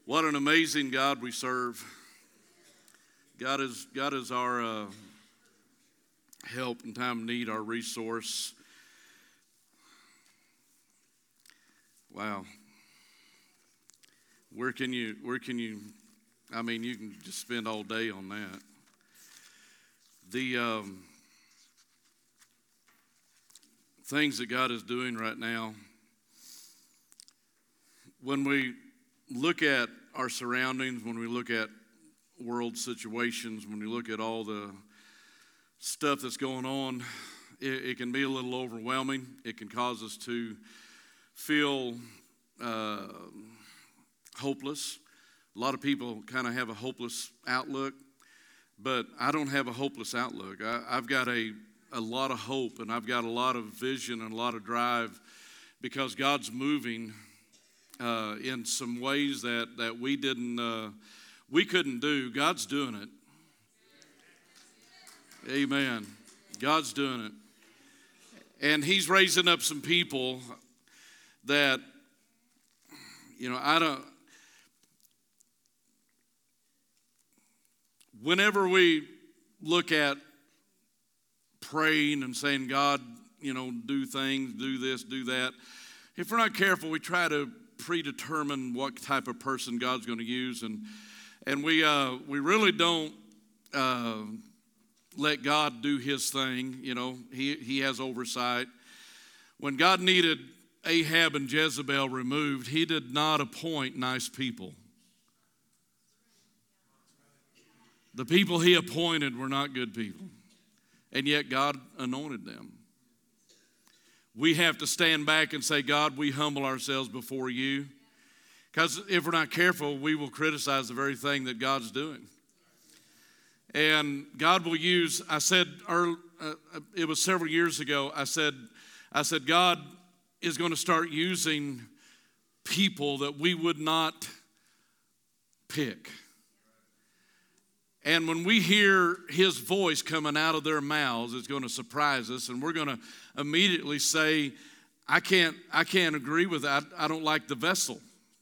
What an amazing God we serve. God is our help in time of need, our resource. Wow. Where can you, I mean, you can just spend all day on that. The things that God is doing right now, when we look at our surroundings, when we look at world situations, when we look at all the stuff that's going on, it can be a little overwhelming. It can cause us to feel hopeless. A lot of people kind of have a hopeless outlook, but I don't have a hopeless outlook. I've got a lot of hope, and I've got a lot of vision and a lot of drive because God's moving in some ways that we couldn't do. God's doing it. Amen. God's doing it. And He's raising up some people that, whenever we look at praying and saying, God, do things, do this, do that, if we're not careful, we try to predetermine what type of person God's going to use, and we really don't let God do His thing. He has oversight. When God needed Ahab and Jezebel removed, He did not appoint nice people. The people He appointed were not good people, and yet God anointed them. We have to stand back and say, God, we humble ourselves before you. Because if we're not careful, we will criticize the very thing that God's doing. And God will use, I said, it was several years ago, I said, God is going to start using people that we would not pick. And when we hear His voice coming out of their mouths, it's going to surprise us, and we're going to immediately say, I can't agree with that. I don't like the vessel.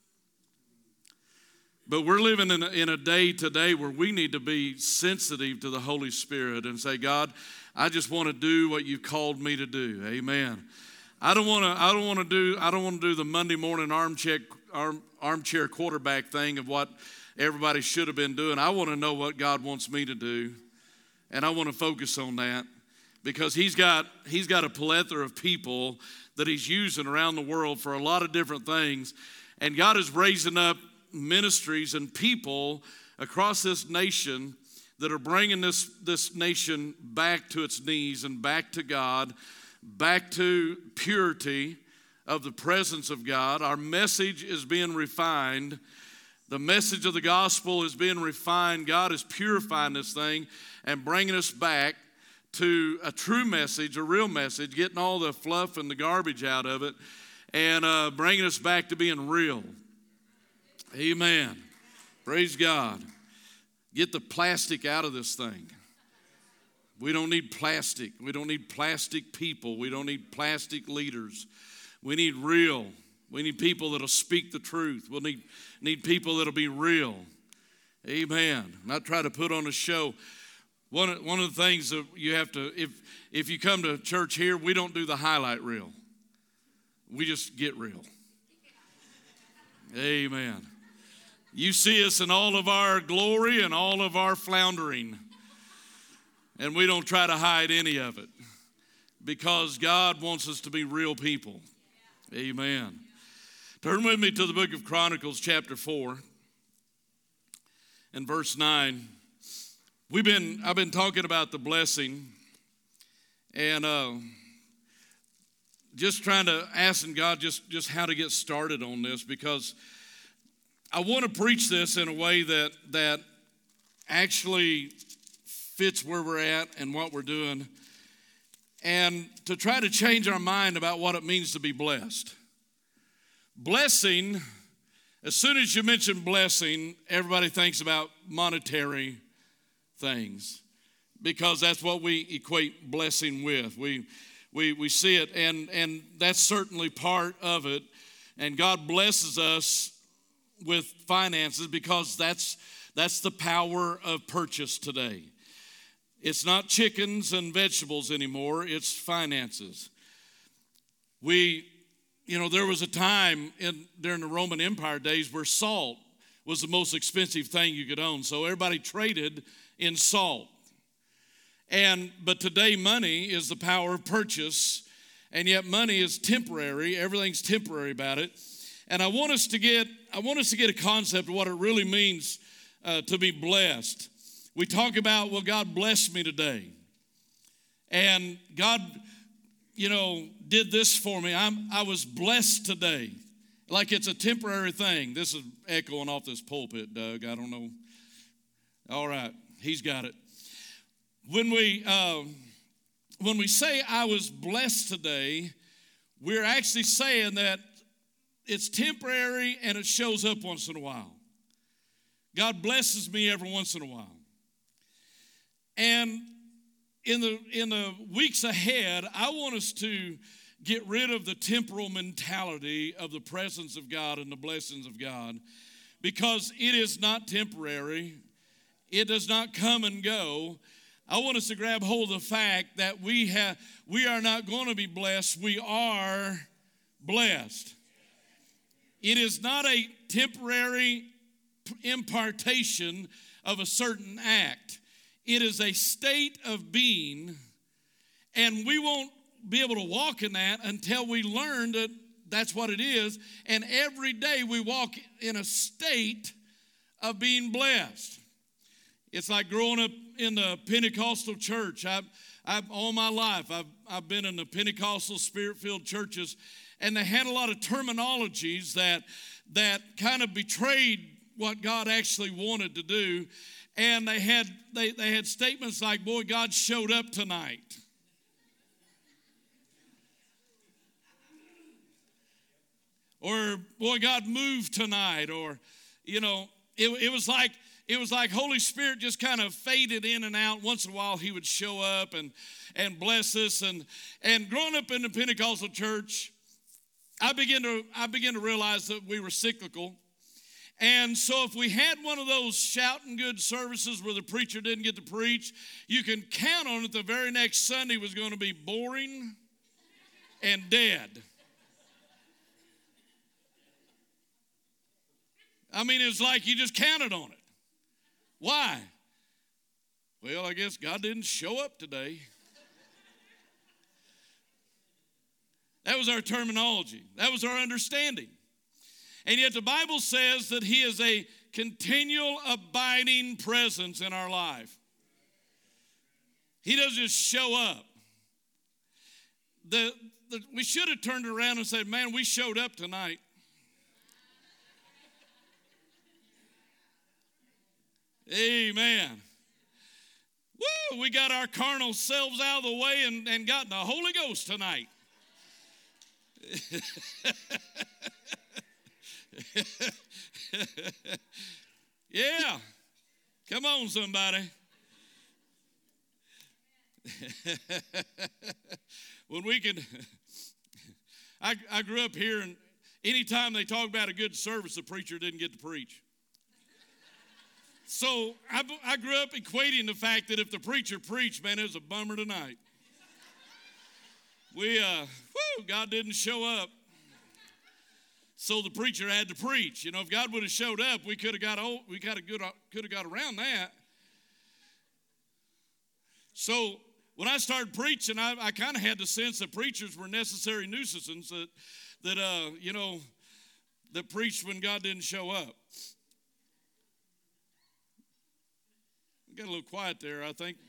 But we're living in a day today where we need to be sensitive to the Holy Spirit and say, God, I just want to do what you've called me to do. Amen. I don't want to do the Monday morning armchair quarterback thing of what everybody should have been doing. I want to know what God wants me to do, and I want to focus on that because He's got a plethora of people that He's using around the world for a lot of different things, and God is raising up ministries and people across this nation that are bringing this nation back to its knees and back to God, back to purity of the presence of God. Our message is being refined. The message of the gospel is being refined. God is purifying this thing and bringing us back to a true message, a real message, getting all the fluff and the garbage out of it, and bringing us back to being real. Amen. Praise God. Get the plastic out of this thing. We don't need plastic. We don't need plastic people. We don't need plastic leaders. We need real. We need people that'll speak the truth. We'll need people that'll be real. Amen. Not try to put on a show. One of the things that you have to, if you come to church here, we don't do the highlight reel. We just get real. Amen. You see us in all of our glory and all of our floundering. And we don't try to hide any of it. Because God wants us to be real people. Amen. Turn with me to the book of Chronicles, chapter 4, and verse 9. I've been talking about the blessing, and just trying to ask God just how to get started on this, because I want to preach this in a way that actually fits where we're at and what we're doing, and to try to change our mind about what it means to be blessed. Blessing, as soon as you mention blessing, everybody thinks about monetary things because that's what we equate blessing with. We see it, and that's certainly part of it. And God blesses us with finances because that's the power of purchase today. It's not chickens and vegetables anymore, it's finances. There was a time during the Roman Empire days where salt was the most expensive thing you could own. So everybody traded in salt. But today money is the power of purchase, and yet money is temporary. Everything's temporary about it. And I want us to get a concept of what it really means to be blessed. We talk about, well, God blessed me today. And God, did this for me. I was blessed today. Like it's a temporary thing. This is echoing off this pulpit, Doug. I don't know. All right, he's got it. When we say I was blessed today, we're actually saying that it's temporary and it shows up once in a while. God blesses me every once in a while. And in the weeks ahead, I want us to get rid of the temporal mentality of the presence of God and the blessings of God, because it is not temporary. It does not come and go. I want us to grab hold of the fact that we are not going to be blessed. We are blessed. It is not a temporary impartation of a certain act. It is a state of being, and we won't be able to walk in that until we learn that that's what it is. And every day we walk in a state of being blessed. It's like growing up in the Pentecostal church. I've all my life I've been in the Pentecostal Spirit-filled churches, and they had a lot of terminologies that kind of betrayed what God actually wanted to do. And they had statements like, boy, God showed up tonight. Or, boy, God moved tonight. Or, it was like Holy Spirit just kind of faded in and out. Once in a while he would show up and bless us. And growing up in the Pentecostal church, I began to realize that we were cyclical. And so if we had one of those shouting good services where the preacher didn't get to preach, you can count on it the very next Sunday was going to be boring and dead. I mean, it's like you just counted on it. Why? Well, I guess God didn't show up today. That was our terminology. That was our understanding. And yet the Bible says that he is a continual abiding presence in our life. He doesn't just show up. We should have turned around and said, man, we showed up tonight. Amen. Woo, we got our carnal selves out of the way and got the Holy Ghost tonight. Yeah. Come on, somebody. When we could, I grew up here, and anytime they talk about a good service, the preacher didn't get to preach. So I grew up equating the fact that if the preacher preached, man, it was a bummer tonight. God didn't show up. So the preacher had to preach. If God would have showed up, we could have got around that. So when I started preaching, I kind of had the sense that preachers were necessary nuisances that preached when God didn't show up. We got a little quiet there, I think.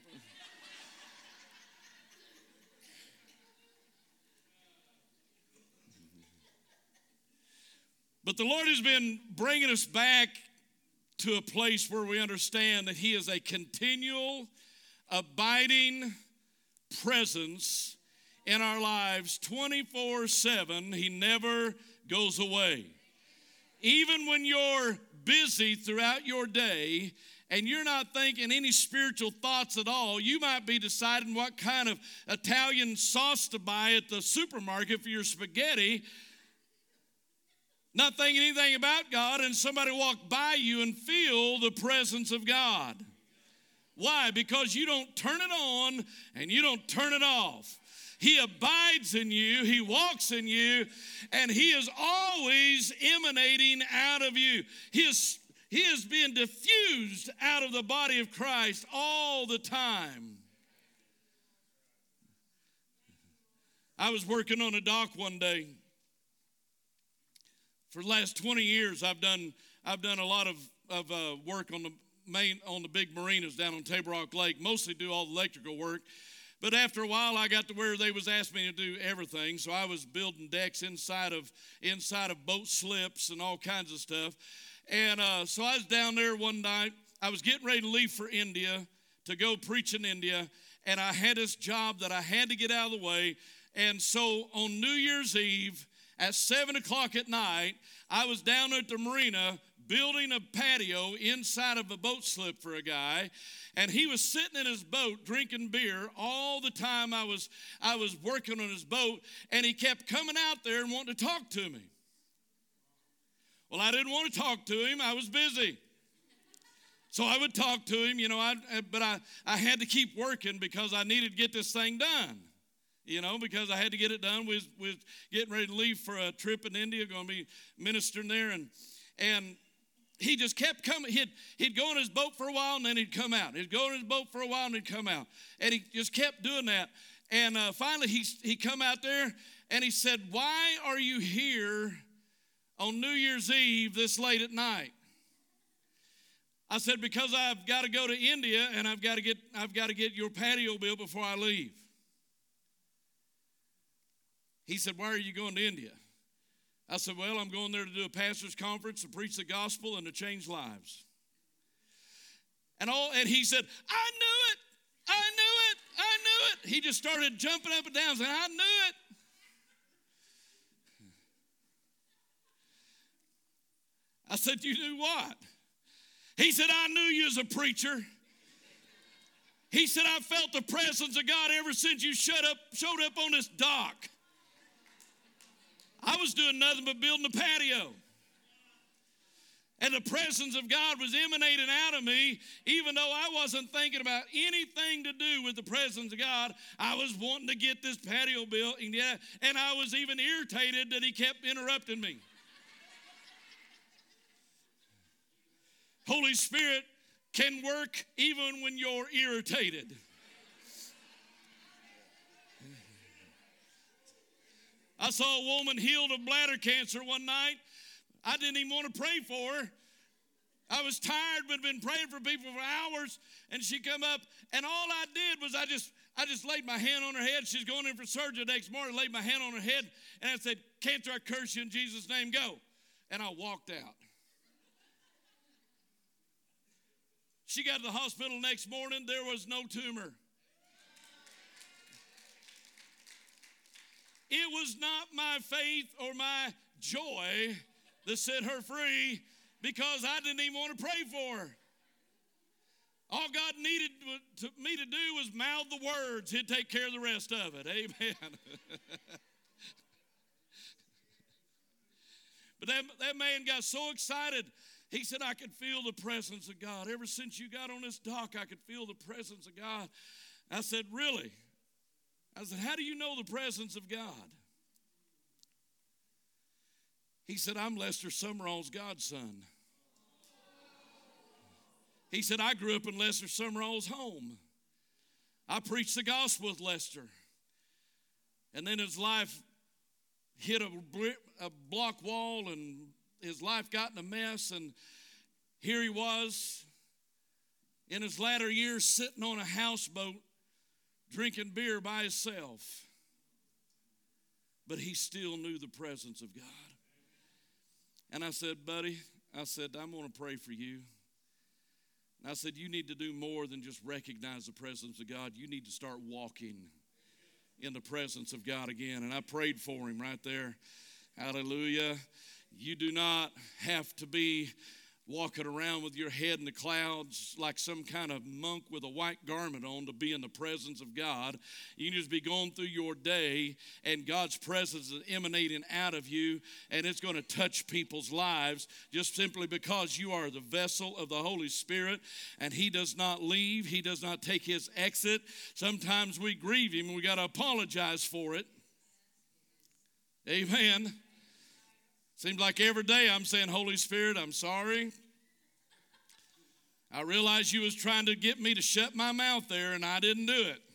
But the Lord has been bringing us back to a place where we understand that he is a continual, abiding presence in our lives 24/7. He never goes away. Even when you're busy throughout your day and you're not thinking any spiritual thoughts at all, you might be deciding what kind of Italian sauce to buy at the supermarket for your spaghetti. not thinking anything about God, and somebody walk by you and feel the presence of God. Why? Because you don't turn it on and you don't turn it off. He abides in you, He walks in you, and He is always emanating out of you. He is being diffused out of the body of Christ all the time. I was working on a dock one day. For the last 20 years, I've done a lot of work on the big marinas down on Table Rock Lake. Mostly do all the electrical work. But after a while, I got to where they was asking me to do everything. So I was building decks inside of boat slips and all kinds of stuff. And so I was down there one night. I was getting ready to leave for India to go preach in India. And I had this job that I had to get out of the way. And so on New Year's Eve, at 7 o'clock at night, I was down at the marina building a patio inside of a boat slip for a guy, and he was sitting in his boat drinking beer all the time I was working on his boat, and he kept coming out there and wanting to talk to me. Well, I didn't want to talk to him. I was busy. So I would talk to him, but I had to keep working because I needed to get this thing done. Because I had to get it done. We was getting ready to leave for a trip in India, going to be ministering there. And he just kept coming. He'd go in his boat for a while, and then he'd come out. He'd go in his boat for a while, and he'd come out. And he just kept doing that. And finally, he come out there, and he said, "Why are you here on New Year's Eve this late at night?" I said, "Because I've got to go to India, and I've got to get your patio built before I leave." He said, "Why are you going to India?" I said, "Well, I'm going there to do a pastor's conference, to preach the gospel, and to change lives." And he said, "I knew it. I knew it. I knew it." He just started jumping up and down saying, "I knew it." I said, "You knew what?" He said, "I knew you as a preacher." He said, "I felt the presence of God ever since you showed up on this dock. I was doing nothing but building a patio. And the presence of God was emanating out of me, even though I wasn't thinking about anything to do with the presence of God. I was wanting to get this patio built, and I was even irritated that he kept interrupting me. Holy Spirit can work even when you're irritated. I saw a woman healed of bladder cancer one night. I didn't even want to pray for her. I was tired, but had been praying for people for hours, and she come up, and all I did was I just laid my hand on her head. She's going in for surgery the next morning. Laid my hand on her head, and I said, "Cancer, I curse you in Jesus' name, go." And I walked out. She got to the hospital next morning. There was no tumor. It was not my faith or my joy that set her free, because I didn't even want to pray for her. All God needed me to do was mouth the words. He'd take care of the rest of it. Amen. But that man got so excited. He said, "I could feel the presence of God. Ever since you got on this dock, I could feel the presence of God." I said, "Really?" I said, "How do you know the presence of God?" He said, "I'm Lester Summerall's godson." He said, "I grew up in Lester Summerall's home. I preached the gospel with Lester. And then his life hit a block wall, and his life got in a mess. And here he was in his latter years sitting on a houseboat drinking beer by himself. But he still knew the presence of God." And I said, "Buddy," I said, "I'm going to pray for you." And I said, "You need to do more than just recognize the presence of God. You need to start walking in the presence of God again." And I prayed for him right there. Hallelujah. You do not have to be walking around with your head in the clouds like some kind of monk with a white garment on to be in the presence of God. You can just be going through your day and God's presence is emanating out of you, and it's going to touch people's lives just simply because you are the vessel of the Holy Spirit, and He does not leave. He does not take His exit. Sometimes we grieve Him and we got to apologize for it. Amen. Seems like every day I'm saying, Holy Spirit, I'm sorry. I realized you was trying to get me to shut my mouth there, and I didn't do it.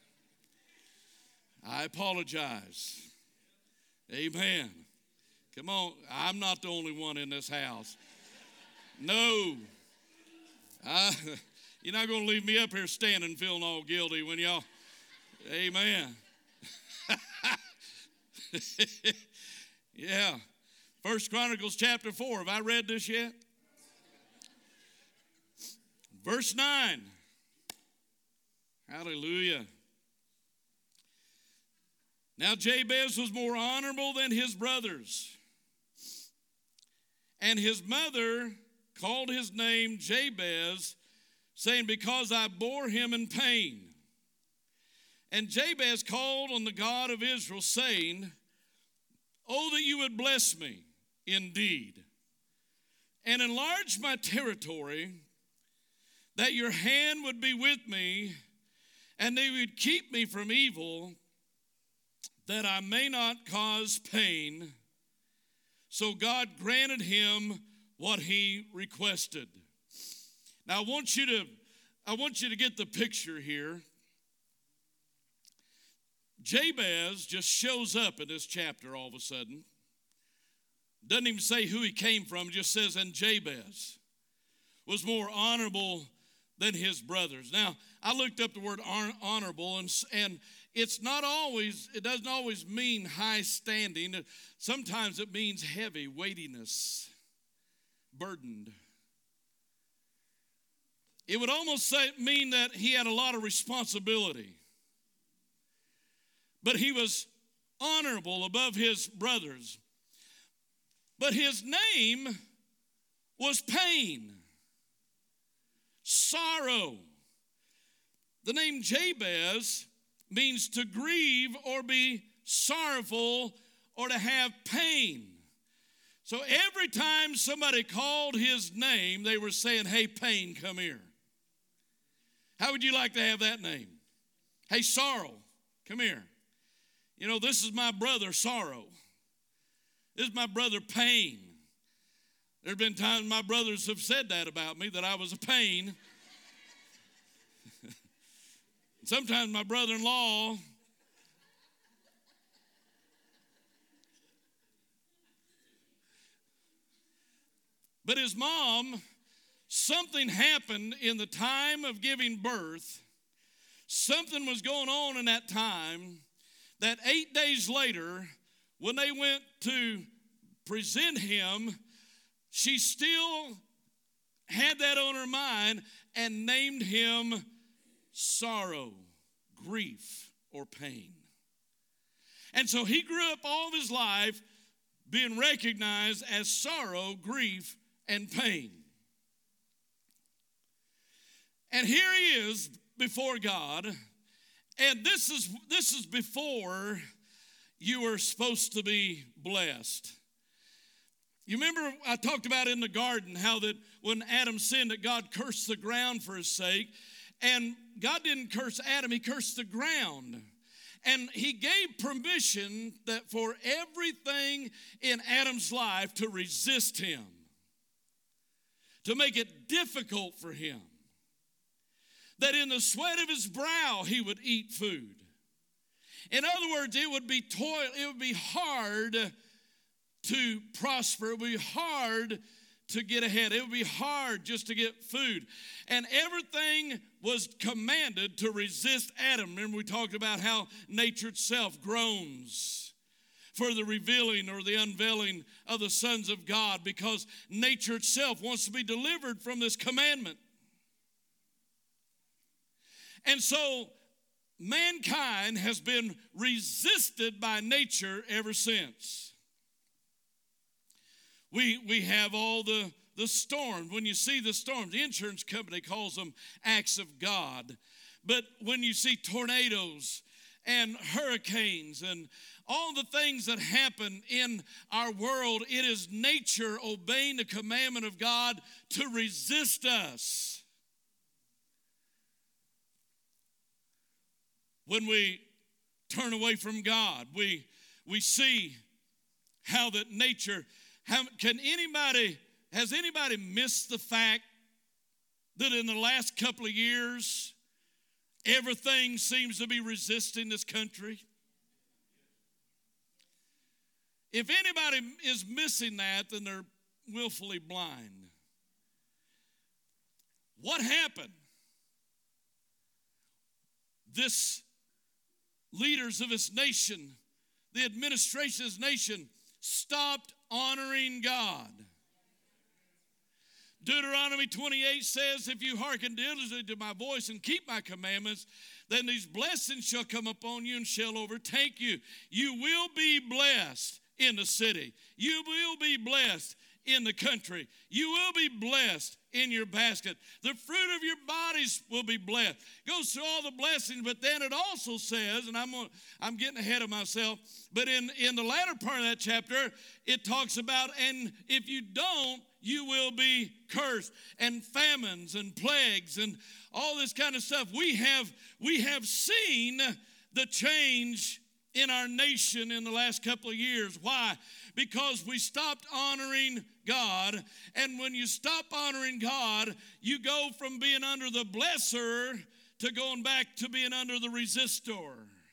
I apologize. Amen. Come on, I'm not the only one in this house. No. You're not going to leave me up here standing feeling all guilty when y'all, amen. Yeah. 1 Chronicles chapter 4. Have I read this yet? Verse 9. Hallelujah. Now Jabez was more honorable than his brothers, and his mother called his name Jabez, saying, because I bore him in pain. And Jabez called on the God of Israel, saying, oh, that you would bless me indeed, and enlarge my territory, that your hand would be with me, and they would keep me from evil, that I may not cause pain. So God granted him what he requested. Now I want you to get the picture here. Jabez just shows up in this chapter all of a sudden. Doesn't even say who he came from, just says, and Jabez was more honorable than his brothers. Now, I looked up the word honorable, and it's not always, it doesn't always mean high standing. Sometimes it means heavy, weightiness, burdened. It would almost mean that he had a lot of responsibility. But he was honorable above his brothers. But his name was pain, sorrow. The name Jabez means to grieve or be sorrowful or to have pain. So every time somebody called his name, they were saying, hey, pain, come here. How would you like to have that name? Hey, sorrow, come here. You know, this is my brother, sorrow. This is my brother, pain. There have been times my brothers have said that about me, that I was a pain. Sometimes my brother-in-law, but his mom, something happened in the time of giving birth. Something was going on in that time that 8 days later, when they went to present him, she still had that on her mind and named him sorrow, grief, or pain. And so he grew up all of his life being recognized as sorrow, grief, and pain. And here he is before God, and this is before you were supposed to be blessed. You remember I talked about in the garden how that when Adam sinned that God cursed the ground for his sake. And God didn't curse Adam, he cursed the ground. And he gave permission that for everything in Adam's life to resist him, to make it difficult for him. That in the sweat of his brow he would eat food. In other words, it would be it would be hard to prosper. It would be hard to get ahead. It would be hard just to get food. And everything was commanded to resist Adam. Remember we talked about how nature itself groans for the revealing or the unveiling of the sons of God, because nature itself wants to be delivered from this commandment. And so mankind has been resisted by nature ever since. We have all the the storm, when you see the storms, the insurance company calls them acts of God. But when you see tornadoes and hurricanes and all the things that happen in our world, it is nature obeying the commandment of God to resist us. When we turn away from God, we see how that nature, has anybody missed the fact that in the last couple of years, everything seems to be resisting this country? If anybody is missing that, then they're willfully blind. What happened? This leaders of this nation, the administration of this nation, stopped honoring God. Deuteronomy 28 says, if you hearken diligently to my voice and keep my commandments, then these blessings shall come upon you and shall overtake you. You will be blessed in the city. You will be blessed in the country. You will be blessed in your basket. The fruit of your bodies will be blessed. Goes through all the blessings, but then it also says, and I'm getting ahead of myself, but in the latter part of that chapter, it talks about, and if you don't, you will be cursed, and famines and plagues and all this kind of stuff. We have seen the change in our nation in the last couple of years. Why? Because we stopped honoring God. And when you stop honoring God, you go from being under the blesser to going back to being under the resistor.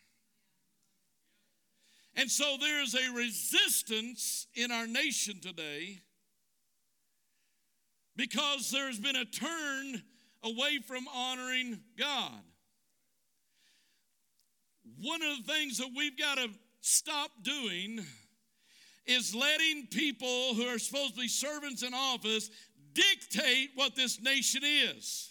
And so there's a resistance in our nation today because there's been a turn away from honoring God. One of the things that we've got to stop doing is letting people who are supposed to be servants in office dictate what this nation is.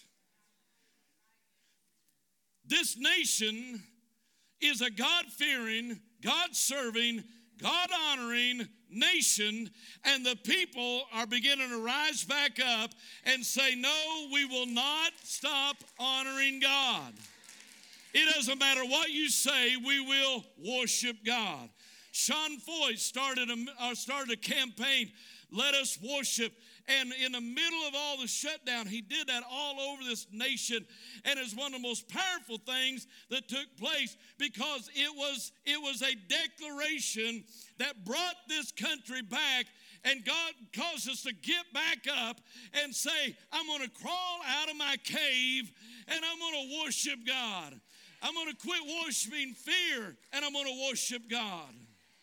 This nation is a God-fearing, God-serving, God-honoring nation, and the people are beginning to rise back up and say, no, we will not stop honoring God. It doesn't matter what you say, we will worship God. Sean Foy started a campaign, Let Us Worship. And in the middle of all the shutdown, he did that all over this nation. And it's one of the most powerful things that took place because it was a declaration that brought this country back. And God caused us to get back up and say, I'm going to crawl out of my cave and I'm going to worship God. I'm going to quit worshiping fear and I'm going to worship God.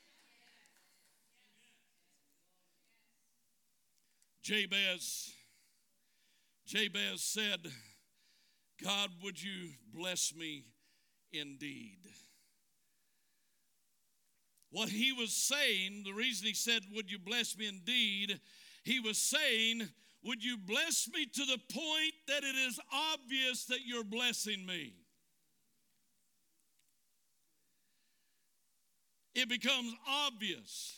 Jabez said, God, would you bless me indeed? What he was saying, the reason he said, would you bless me indeed, he was saying, would you bless me to the point that it is obvious that you're blessing me? It becomes obvious.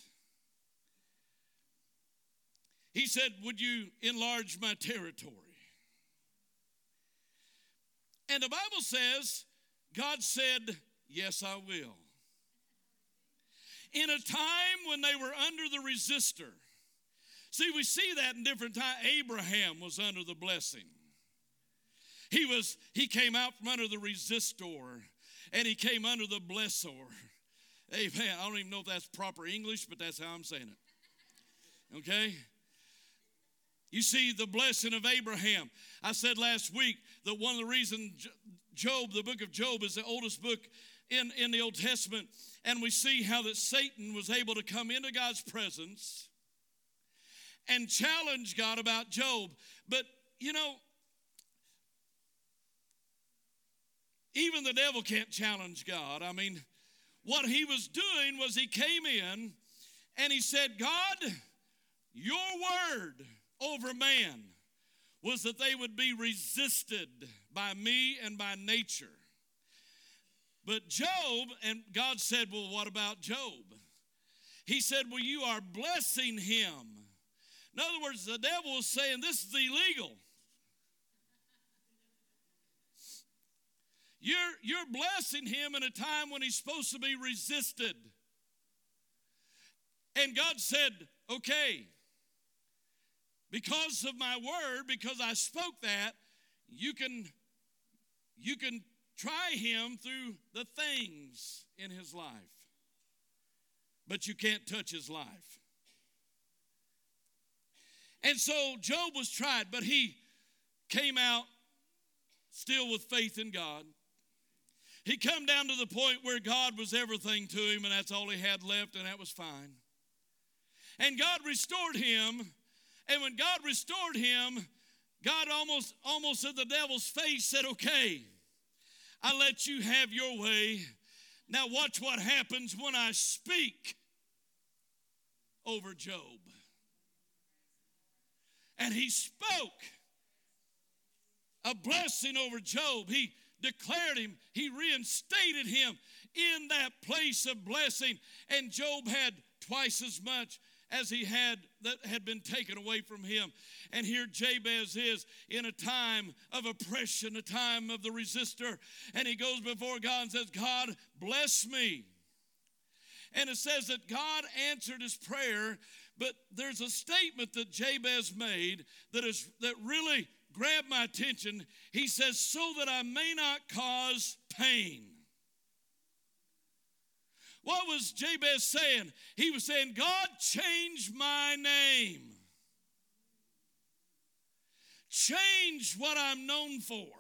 He said, would you enlarge my territory? And the Bible says, God said, yes, I will. In a time when they were under the resistor. See, we see that in different times. Abraham was under the blessing. He came out from under the resistor, and he came under the blessor. Amen. I don't even know if that's proper English, but that's how I'm saying it. Okay? You see the blessing of Abraham. I said last week that one of the reasons Job, the book of Job, is the oldest book in the Old Testament. And we see how that Satan was able to come into God's presence and challenge God about Job. But, you know, even the devil can't challenge God. I mean, what he was doing was he came in and he said, God, your word over man was that they would be resisted by me and by nature. But Job, and God said, well, what about Job? He said, well, you are blessing him. In other words, the devil was saying this is illegal. You're blessing him in a time when he's supposed to be resisted. And God said, okay, because of my word, because I spoke that, you can try him through the things in his life. But you can't touch his life. And so Job was tried, but he came out still with faith in God. He come down to the point where God was everything to him, and that's all he had left, and that was fine. And God restored him, and when God restored him, God almost at the devil's face said, okay, I let you have your way. Now watch what happens when I speak over Job. And he spoke a blessing over Job. He declared him, he reinstated him in that place of blessing. And Job had twice as much as he had that had been taken away from him. And here Jabez is in a time of oppression, a time of the resistor. And he goes before God and says, God, bless me. And it says that God answered his prayer, but there's a statement that Jabez made that really grabbed my attention. He says, so that I may not cause pain. What was Jabez saying? He was saying, God, change my name. Change what I'm known for.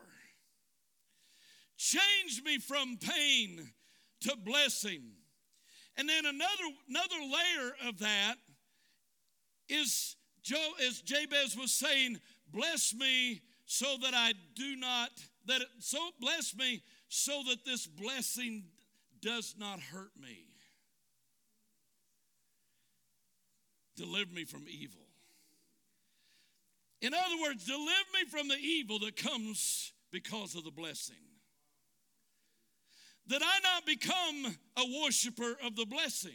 Change me from pain to blessing. And then another layer of that is, as Jabez was saying, bless me so that I do not, bless me so that this blessing does not hurt me. Deliver me from evil. In other words, deliver me from the evil that comes because of the blessing. That I not become a worshiper of the blessing.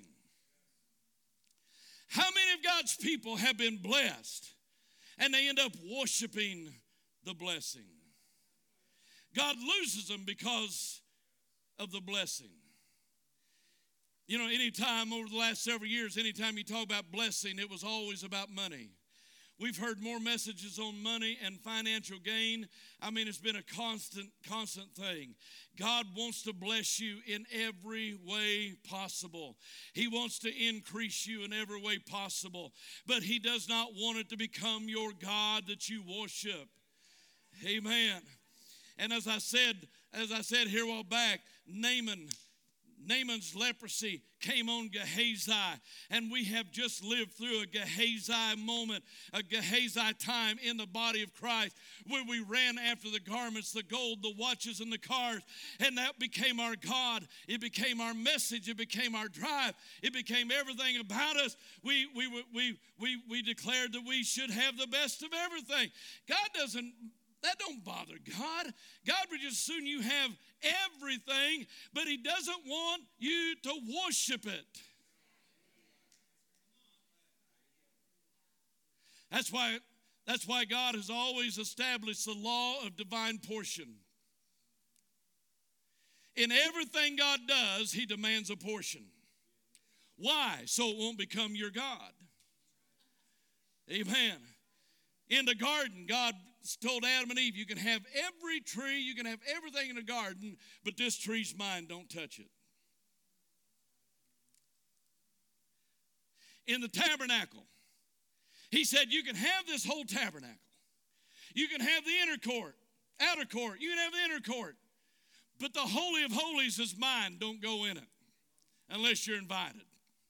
How many of God's people have been blessed and they end up worshiping the blessing? God loses them because of the blessing. You know, anytime over the last several years, anytime you talk about blessing, it was always about money. We've heard more messages on money and financial gain. I mean, it's been a constant thing. God wants to bless you in every way possible. He wants to increase you in every way possible. But he does not want it to become your God that you worship. Amen. And as I said here a while back, Naaman's leprosy came on Gehazi, and we have just lived through a Gehazi moment, a Gehazi time in the body of Christ where we ran after the garments, the gold, the watches, and the cars, and that became our God. It became our message. It became our drive. It became everything about us. We declared that we should have the best of everything. That don't bother God. God would just soon you have everything, but he doesn't want you to worship it. That's why God has always established the law of divine portion. In everything God does, he demands a portion. Why? So it won't become your God. Amen. In the garden, God told Adam and Eve, you can have every tree, you can have everything in the garden, but this tree's mine, don't touch it. In the tabernacle, he said, you can have this whole tabernacle. You can have the inner court, outer court, you can have the inner court, but the Holy of Holies is mine, don't go in it unless you're invited.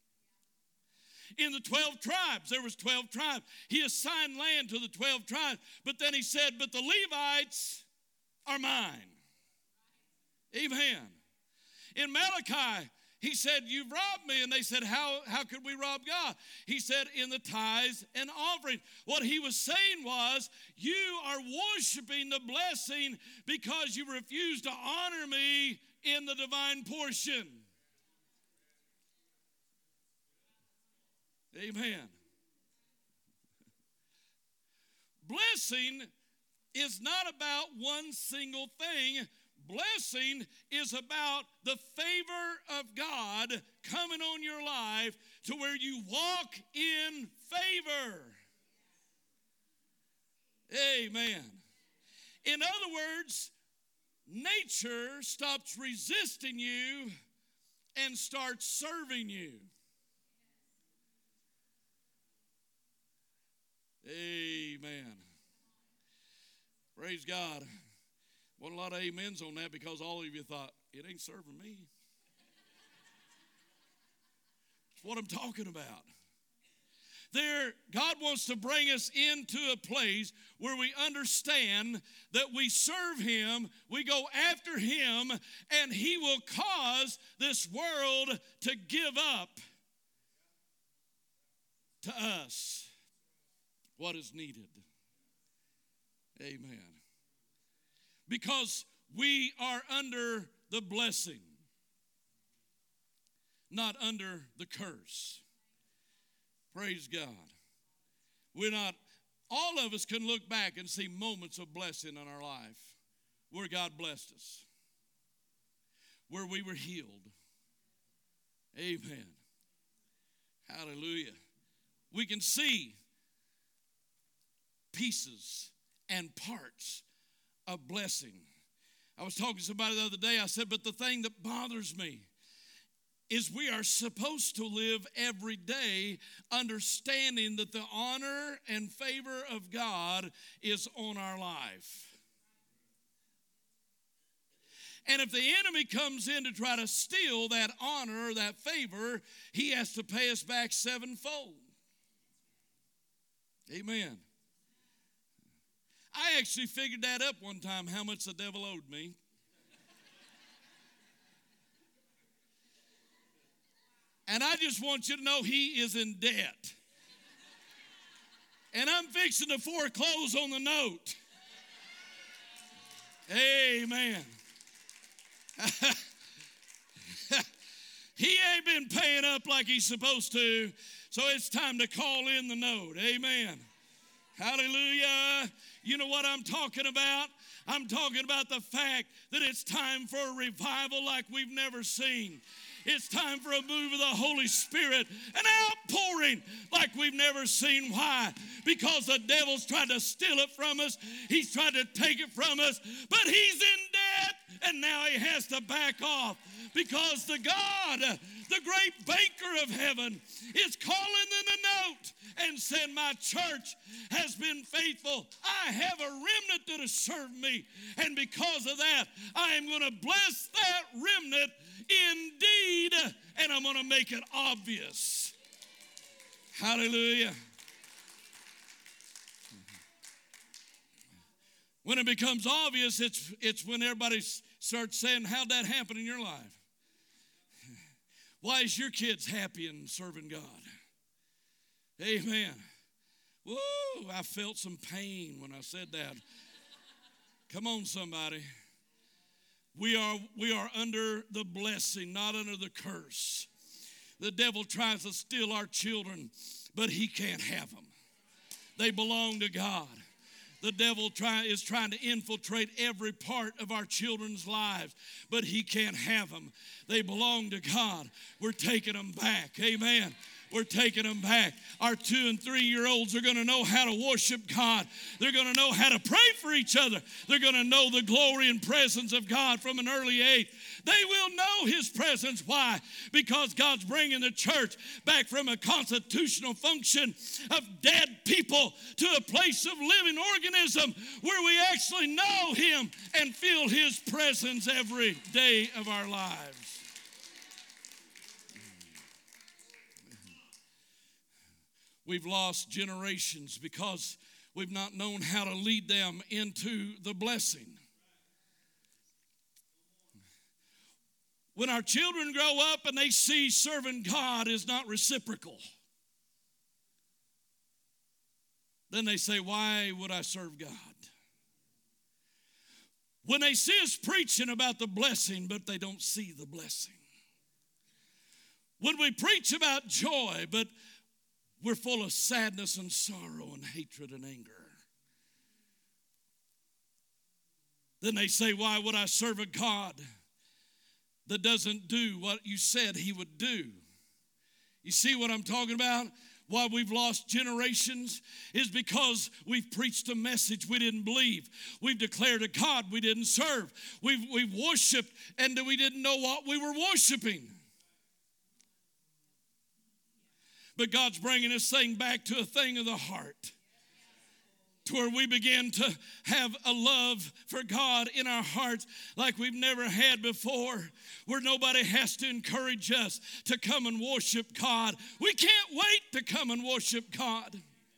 In the 12 tribes, there was 12 tribes. He assigned land to the 12 tribes. But then he said, but the Levites are mine. Amen. In Malachi, he said, you've robbed me. And they said, how could we rob God? He said, in the tithes and offering. What he was saying was, you are worshiping the blessing because you refuse to honor me in the divine portion. Amen. blessing is not about one single thing. Blessing is about the favor of God coming on your life to where you walk in favor. Amen. In other words, nature stops resisting you and starts serving you. Amen. Praise God. Want a lot of amens on that because all of you thought, it ain't serving me. That's what I'm talking about. God wants to bring us into a place where we understand that we serve Him, we go after Him, and He will cause this world to give up to us what is needed. Amen. Because we are under the blessing, not under the curse. Praise God. We're not, all of us can look back and see moments of blessing in our life where God blessed us, where we were healed. Amen. Hallelujah. We can see pieces and parts of blessing. I was talking to somebody the other day. I said, but the thing that bothers me is we are supposed to live every day understanding that the honor and favor of God is on our life. And if the enemy comes in to try to steal that honor or that favor, he has to pay us back sevenfold. Amen. I actually figured that up one time, how much the devil owed me. And I just want you to know he is in debt. And I'm fixing to foreclose on the note. Amen. He ain't been paying up like he's supposed to, so it's time to call in the note. Amen. Hallelujah. You know what I'm talking about? I'm talking about the fact that it's time for a revival like we've never seen. It's time for a move of the Holy Spirit, an outpouring like we've never seen. Why? Because the devil's tried to steal it from us. He's tried to take it from us, but he's in debt, and now he has to back off because the God, the great baker of heaven, is calling in the note and said, my church has been faithful. I have a remnant that has served me, and because of that, I am going to bless that remnant indeed, and I'm going to make it obvious. Hallelujah. When it becomes obvious, it's when everybody starts saying, how'd that happen in your life? Why is your kids happy and serving God? Amen. Woo, I felt some pain when I said that. Come on, somebody. We are under the blessing, not under the curse. The devil tries to steal our children, but he can't have them. They belong to God. The devil is trying to infiltrate every part of our children's lives, but he can't have them. They belong to God. We're taking them back. Amen. We're taking them back. Our 2- and 3-year-olds are going to know how to worship God. They're going to know how to pray for each other. They're going to know the glory and presence of God from an early age. They will know His presence. Why? Because God's bringing the church back from a constitutional function of dead people to a place of living organism where we actually know Him and feel His presence every day of our lives. We've lost generations because we've not known how to lead them into the blessing. When our children grow up and they see serving God is not reciprocal, then they say, why would I serve God? When they see us preaching about the blessing, but they don't see the blessing. When we preach about joy, but we're full of sadness and sorrow and hatred and anger. then they say, why would I serve a God that doesn't do what you said he would do? You see what I'm talking about? Why we've lost generations is because we've preached a message we didn't believe. We've declared a God we didn't serve. We've worshiped and we didn't know what we were worshiping. But God's bringing this thing back to a thing of the heart, to where we begin to have a love for God in our hearts like we've never had before, where nobody has to encourage us to come and worship God. We can't wait to come and worship God.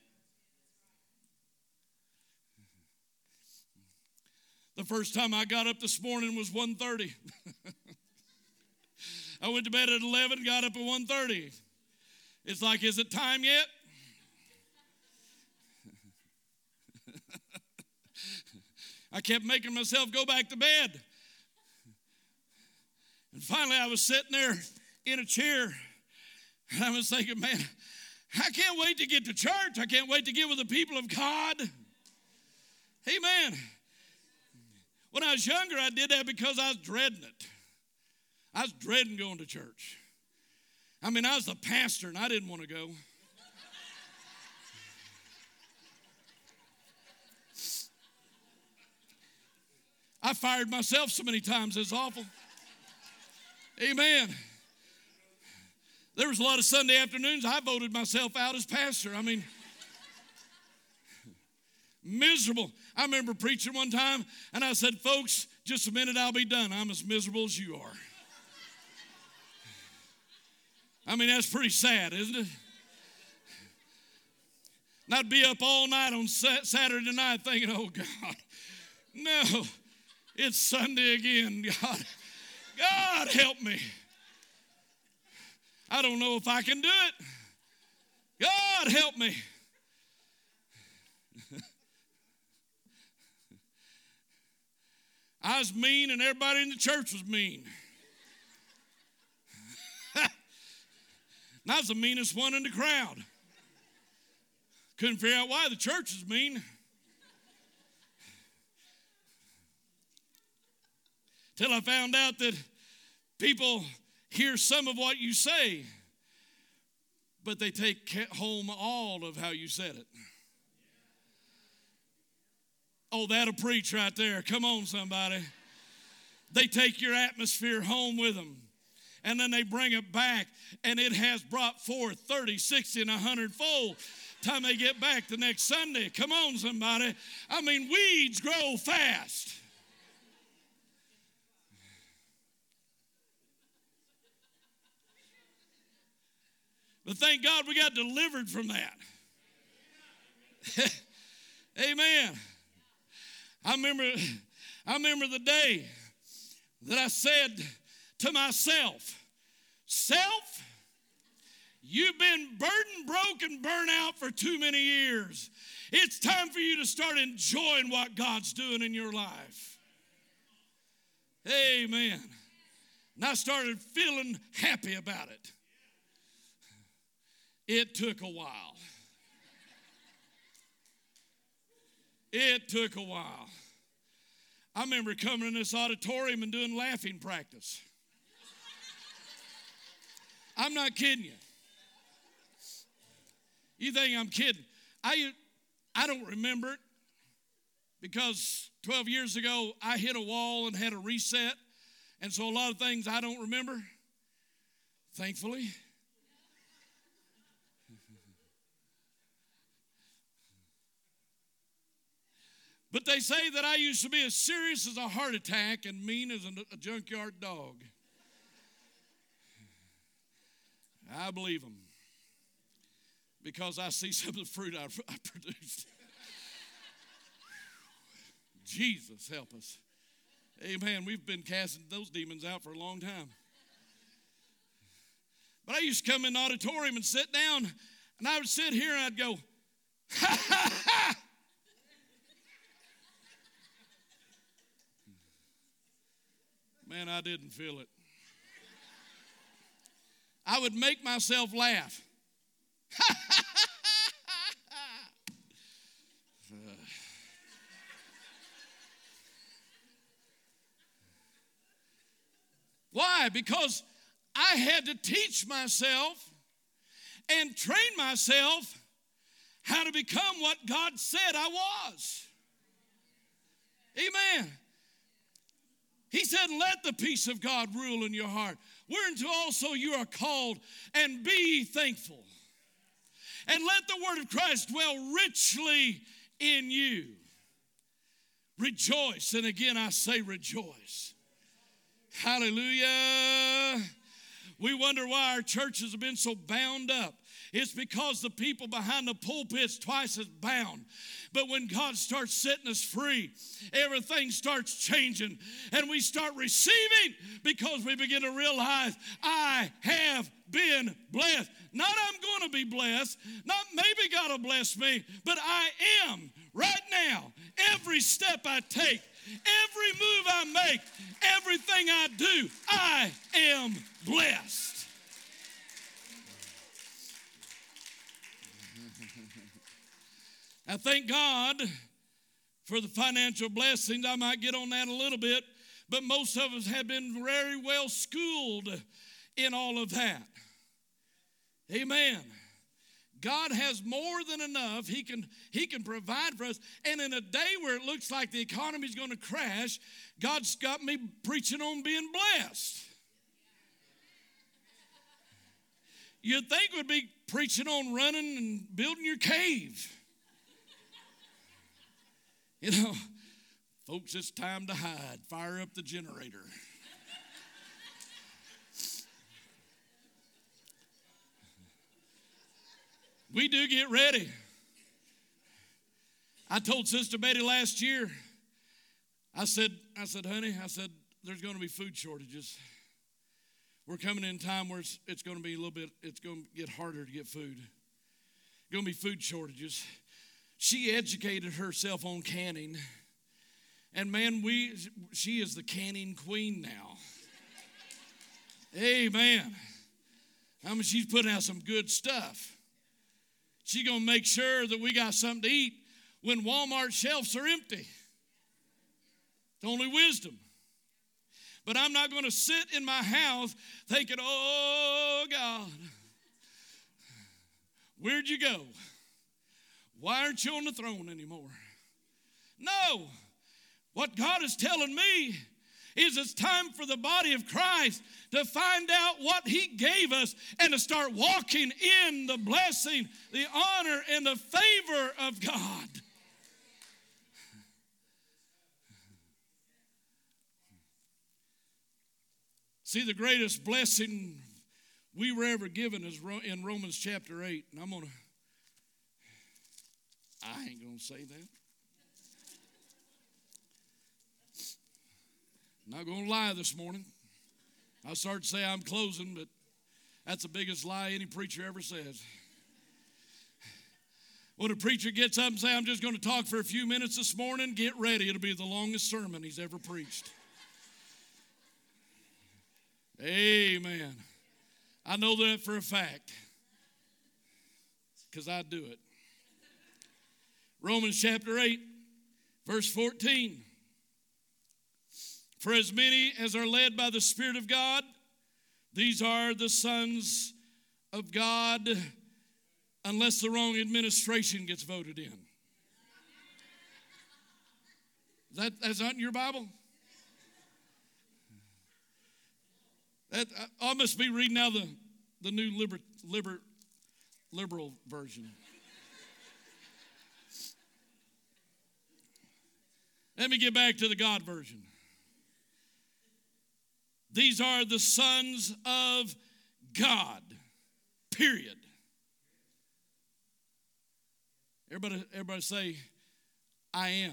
The first time I got up this morning was 1:30. I went to bed at 11, got up at 1:30. It's like, is it time yet? I kept making myself go back to bed. And finally I was sitting there in a chair, and I was thinking, man, I can't wait to get to church. I can't wait to get with the people of God. Amen. When I was younger, I did that because I was dreading it. I was dreading going to church. I mean, I was the pastor, and I didn't want to go. I fired myself so many times, it's awful. Amen. There was a lot of Sunday afternoons I voted myself out as pastor. I mean, miserable. I remember preaching one time, and I said, folks, just a minute, I'll be done. I'm as miserable as you are. I mean, that's pretty sad, isn't it? And I'd be up all night on Saturday night thinking, oh, God, no, it's Sunday again. God help me. I don't know if I can do it. God help me. I was mean, and everybody in the church was mean. And I was the meanest one in the crowd. Couldn't figure out why the church was mean. Till I found out that people hear some of what you say, but they take home all of how you said it. Oh, that'll preach right there. Come on, somebody. They take your atmosphere home with them, and then they bring it back, and it has brought forth 30, 60, and 100-fold time they get back the next Sunday. Come on, somebody. I mean, weeds grow fast. But thank God we got delivered from that. Amen. I remember the day that I said to myself, self, you've been burdened, broken, burnt out for too many years. It's time for you to start enjoying what God's doing in your life. Amen. And I started feeling happy about it. It took a while. It took a while. I remember coming in this auditorium and doing laughing practice. I'm not kidding you. You think I'm kidding? I don't remember it because 12 years ago I hit a wall and had a reset, and so a lot of things I don't remember, thankfully. But they say that I used to be as serious as a heart attack and mean as a junkyard dog. I believe them because I see some of the fruit I produced. Jesus help us. Amen. We've been casting those demons out for a long time. But I used to come in the auditorium and sit down, and I would sit here and I'd go, ha, ha, ha. Man, I didn't feel it. I would make myself laugh. Why? Because I had to teach myself and train myself how to become what God said I was. Amen. He said, let the peace of God rule in your heart, whereunto also you are called, and be thankful. And let the word of Christ dwell richly in you. Rejoice. And again, I say rejoice. Hallelujah. We wonder why our churches have been so bound up. It's because the people behind the pulpit's twice as bound. But when God starts setting us free, everything starts changing. And we start receiving because we begin to realize, I have been blessed. Not I'm going to be blessed. Not maybe God will bless me. But I am right now. Every step I take, every move I make, everything I do, I am blessed. I thank God for the financial blessings. I might get on that a little bit, but most of us have been very well schooled in all of that. Amen. God has more than enough. He can provide for us. And in a day where it looks like the economy is going to crash, God's got me preaching on being blessed. You'd think we'd be preaching on running and building your cave. You know, folks, it's time to hide. Fire up the generator. We do get ready. I told Sister Betty last year, I said, honey, there's going to be food shortages. We're coming in a time where it's going to be it's going to get harder to get food. Going to be food shortages. She educated herself on canning. And man, she is the canning queen now. Amen. I mean, she's putting out some good stuff. She's going to make sure that we got something to eat when Walmart shelves are empty. It's only wisdom. But I'm not going to sit in my house thinking, oh, God, where'd you go? Why aren't you on the throne anymore? No. What God is telling me is it's time for the body of Christ to find out what He gave us and to start walking in the blessing, the honor, and the favor of God. See, the greatest blessing we were ever given is in Romans chapter 8. And I ain't going to say that. I'm not going to lie this morning. I start to say I'm closing, but that's the biggest lie any preacher ever says. When a preacher gets up and says, I'm just going to talk for a few minutes this morning, get ready. It'll be the longest sermon he's ever preached. Amen. I know that for a fact because I do it. Romans chapter 8, verse 14. For as many as are led by the Spirit of God, these are the sons of God, unless the wrong administration gets voted in. That's not in your Bible? I must be reading now the new liberal version. Let me get back to the God version. These are the sons of God, period. Everybody say, I am.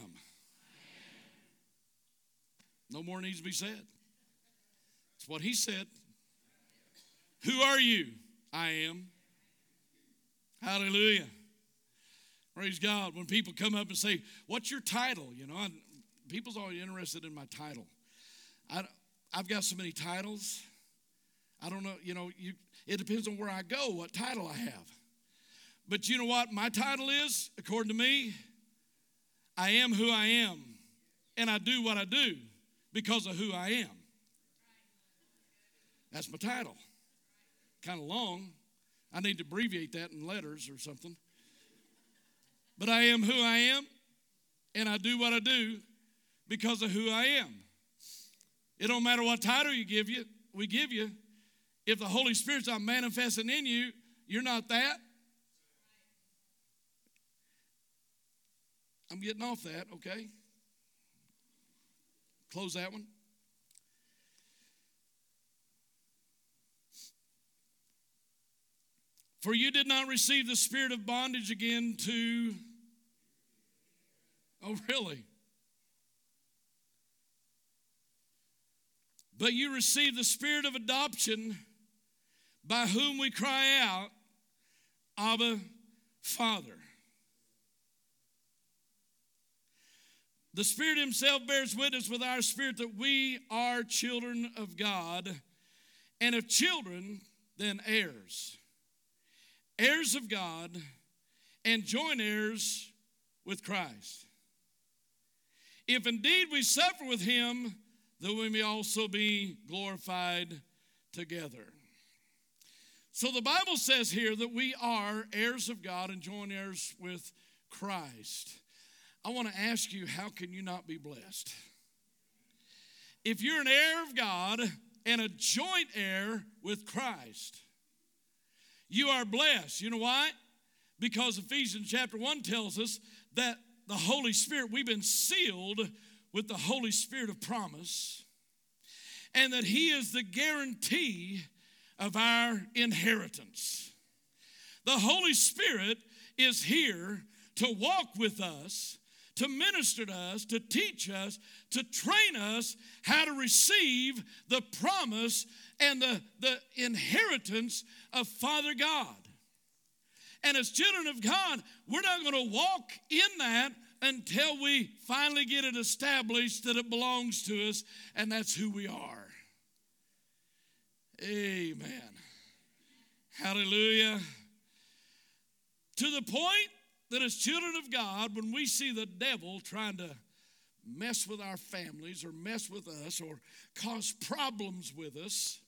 No more needs to be said. It's what He said. Who are you? I am. Hallelujah. Praise God. When people come up and say, what's your title? You know, people's always interested in my title. I've got so many titles. I don't know, it depends on where I go, what title I have. But you know what my title is, according to me? I am who I am, and I do what I do because of who I am. That's my title. Kind of long. I need to abbreviate that in letters or something. But I am who I am, and I do what I do because of who I am. It don't matter what title we give you. If the Holy Spirit's not manifesting in you, you're not that. I'm getting off that, okay? Close that one. For you did not receive the spirit of bondage again to... Oh, really? But you received the spirit of adoption, by whom we cry out, Abba, Father. The Spirit himself bears witness with our spirit that we are children of God, and if children, then heirs. Heirs of God, and joint heirs with Christ. If indeed we suffer with him, that we may also be glorified together. So the Bible says here that we are heirs of God and joint heirs with Christ. I want to ask you, how can you not be blessed? If you're an heir of God and a joint heir with Christ, you are blessed. You know why? Because Ephesians chapter 1 tells us that the Holy Spirit, we've been sealed with the Holy Spirit of promise, and that he is the guarantee of our inheritance. The Holy Spirit is here to walk with us, to minister to us, to teach us, to train us how to receive the promise and the inheritance of Father God. And as children of God, we're not going to walk in that until we finally get it established that it belongs to us, and that's who we are. Amen. Hallelujah. To the point that as children of God, when we see the devil trying to mess with our families or mess with us or cause problems with us,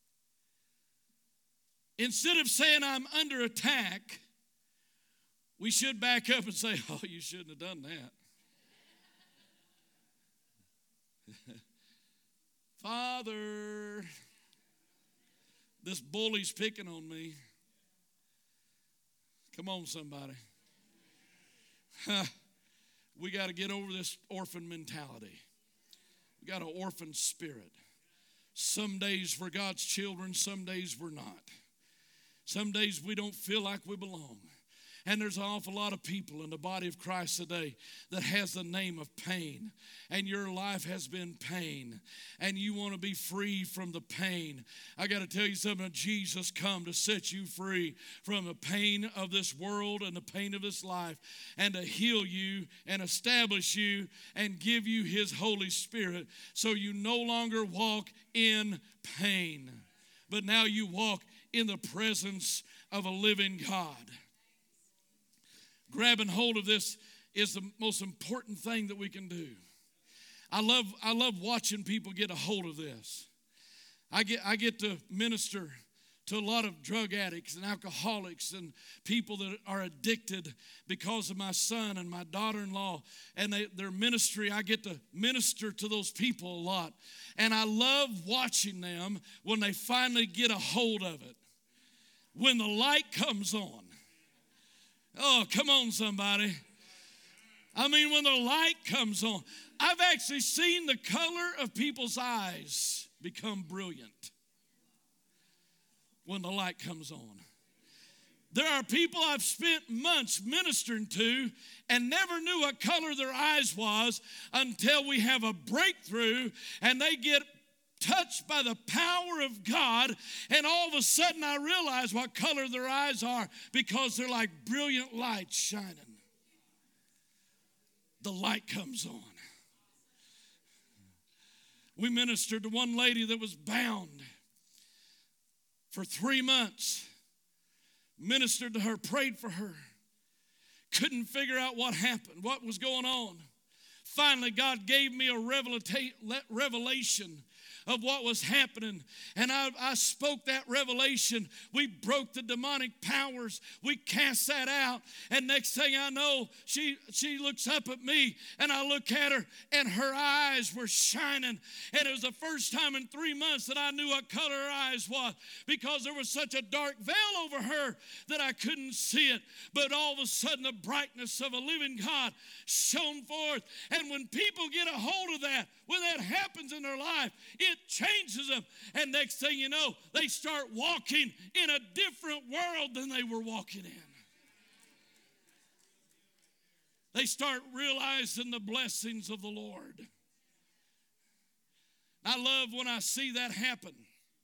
instead of saying I'm under attack, we should back up and say, oh, you shouldn't have done that. Father, this bully's picking on me. Come on, somebody. We got to get over this orphan mentality. We got an orphan spirit. Some days we're God's children, some days we're not. Some days we don't feel like we belong. And there's an awful lot of people in the body of Christ today that has the name of pain. And your life has been pain. And you want to be free from the pain. I got to tell you something. Jesus come to set you free from the pain of this world and the pain of this life. And to heal you and establish you and give you his Holy Spirit. So you no longer walk in pain. But now you walk in the presence of a living God. Grabbing hold of this is the most important thing that we can do. I love watching people get a hold of this. I get to minister to a lot of drug addicts and alcoholics and people that are addicted because of my son and my daughter-in-law and their ministry. I get to minister to those people a lot. And I love watching them when they finally get a hold of it. When the light comes on. Oh, come on, somebody. I mean, when the light comes on. I've actually seen the color of people's eyes become brilliant when the light comes on. There are people I've spent months ministering to and never knew what color their eyes was until we have a breakthrough and they get touched by the power of God, and all of a sudden I realize what color their eyes are because they're like brilliant lights shining. The light comes on. We ministered to one lady that was bound for 3 months. Ministered to her, prayed for her. Couldn't figure out what happened, what was going on. Finally, God gave me a revelation of what was happening. And I spoke that revelation. We broke the demonic powers. We cast that out. And next thing I know, she looks up at me, and I look at her, and her eyes were shining. And it was the first time in 3 months that I knew what color her eyes was, because there was such a dark veil over her that I couldn't see it. But all of a sudden, the brightness of a living God shone forth. And when people get a hold of that, when that happens in their life, it changes them. And next thing you know, they start walking in a different world than they were walking in. They start realizing the blessings of the Lord. I love when I see that happen.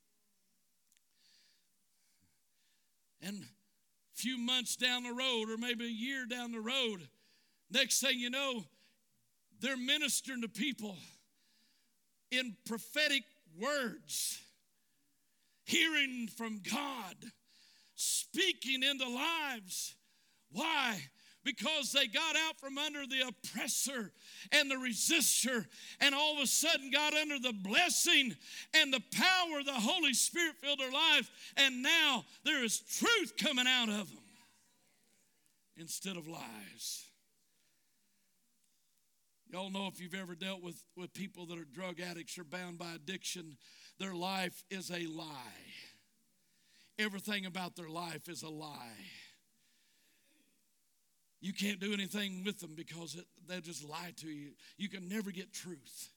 And a few months down the road, or maybe a year down the road, next thing you know, they're ministering to people in prophetic words, hearing from God, speaking into lives. Why? Because they got out from under the oppressor and the resistor, and all of a sudden got under the blessing and the power of the Holy Spirit filled their life, and now there is truth coming out of them instead of lies. Y'all know, if you've ever dealt with people that are drug addicts or bound by addiction, their life is a lie. Everything about their life is a lie. You can't do anything with them because they'll just lie to you. You can never get truth.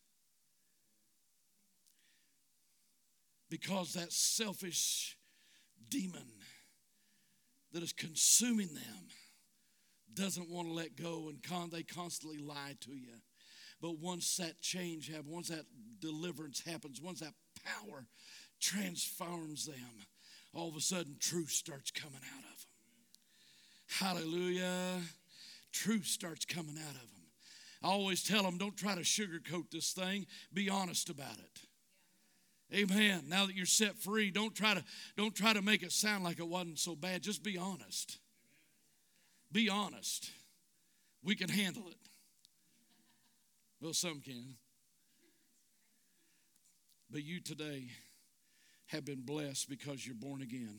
Because that selfish demon that is consuming them doesn't want to let go, and they constantly lie to you. But once that change happens, once that deliverance happens, once that power transforms them, all of a sudden truth starts coming out of them. Hallelujah. Truth starts coming out of them. I always tell them, don't try to sugarcoat this thing. Be honest about it. Amen. Now that you're set free, don't try to make it sound like it wasn't so bad. Just be honest. Be honest. We can handle it. Well, some can. But you today have been blessed because you're born again.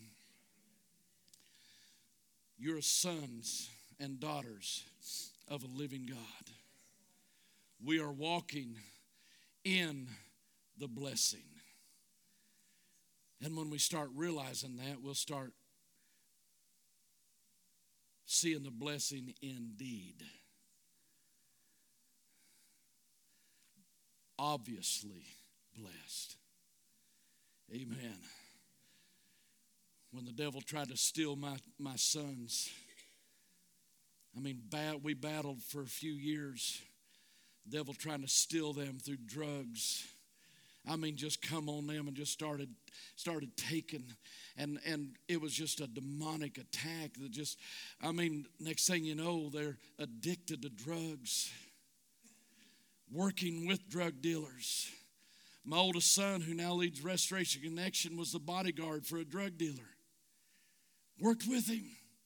You're sons and daughters of a living God. We are walking in the blessing. And when we start realizing that, we'll start seeing the blessing indeed. Obviously blessed. Amen. When the devil tried to steal my sons, we battled for a few years. The devil trying to steal them through drugs. Just come on them and just started taking, and it was just a demonic attack that just, next thing you know, they're addicted to drugs, working with drug dealers. My oldest son, who now leads Restoration Connection, was the bodyguard for a drug dealer. Worked with him.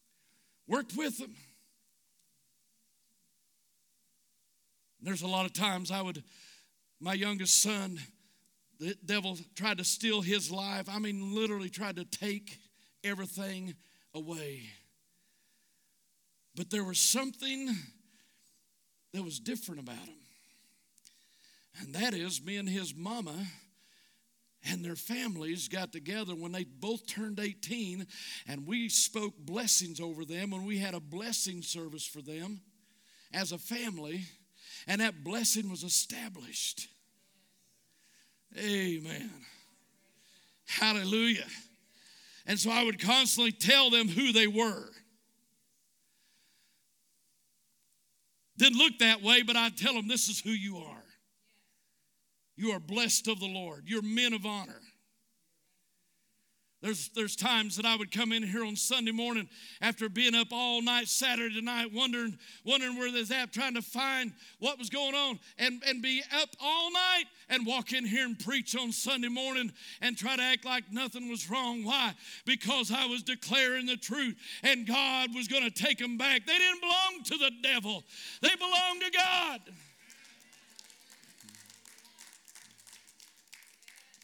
There's a lot of times my youngest son, the devil tried to steal his life. Literally tried to take everything away. But there was something that was different about him. And that is, me and his mama and their families got together when they both turned 18, and we spoke blessings over them, and we had a blessing service for them as a family, and that blessing was established. Amen. Hallelujah. And so I would constantly tell them who they were. Didn't look that way, but I'd tell them, this is who you are. You are blessed of the Lord. You're men of honor. There's times that I would come in here on Sunday morning after being up all night Saturday night, wondering where they're at, trying to find what was going on, and be up all night and walk in here and preach on Sunday morning and try to act like nothing was wrong. Why? Because I was declaring the truth, and God was going to take them back. They didn't belong to the devil. They belonged to God.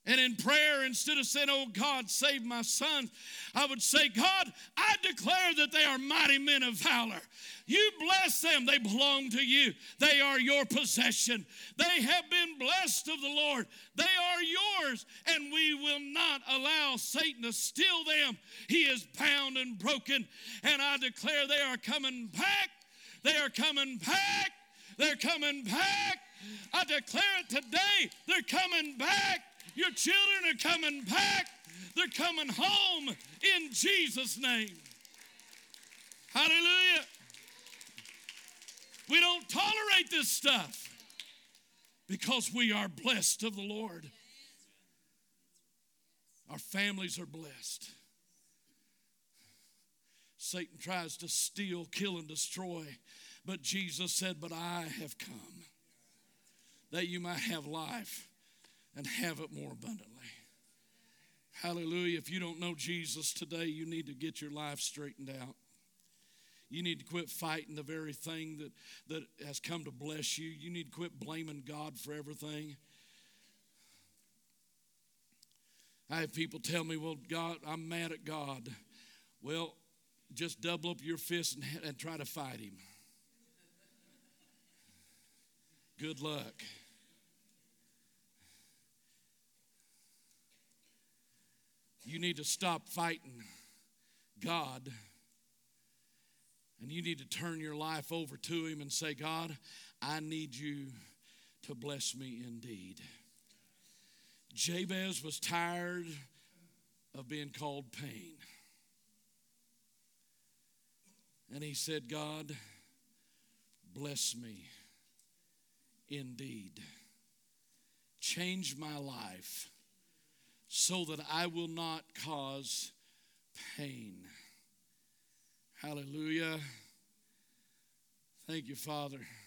And in prayer, instead of saying, oh God, save my sons, I would say, God, I declare that they are mighty men of valor. You bless them. They belong to you. They are your possession. They have been blessed of the Lord. They are yours, and we will not allow Satan to steal them. He is bound and broken, and I declare they are coming back. They are coming back. They're coming back. I declare it today. They're coming back. Your children are coming back. They're coming home in Jesus' name. Hallelujah. We don't tolerate this stuff because we are blessed of the Lord. Our families are blessed. Satan tries to steal, kill, and destroy, but Jesus said, but I have come that you might have life and have it more abundantly. Hallelujah. If you don't know Jesus today, you need to get your life straightened out. You need to quit fighting the very thing that has come to bless you. You need to quit blaming God for everything. I have people tell me, well, God, I'm mad at God. Well, just double up your fist and try to fight him. Good luck. You need to stop fighting God, and you need to turn your life over to him and say, God, I need you to bless me indeed. Jabez was tired of being called pain. And he said, God, bless me indeed. Change my life so that I will not cause pain. Hallelujah. Thank you, Father.